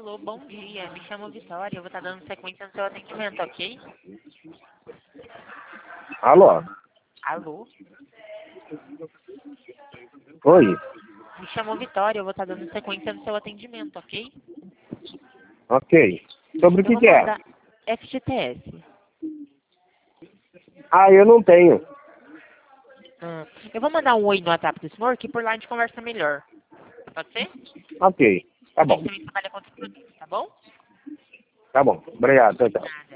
Alô, bom dia. Me chamo Vitória. Eu vou estar dando sequência no seu atendimento, ok? Alô? Alô? Oi? Me chamo Vitória. Eu vou estar dando sequência no seu atendimento, ok? Ok. Sobre o Eu que vou que é? mandar FGTS. Ah, eu não tenho. Eu vou mandar um oi no WhatsApp do senhor, que por lá a gente conversa melhor. Pode ser? Ok. Tá Também bom. você também trabalha com outros produtos, tá bom? Tá bom. Obrigado. Tchau, tchau. Nada.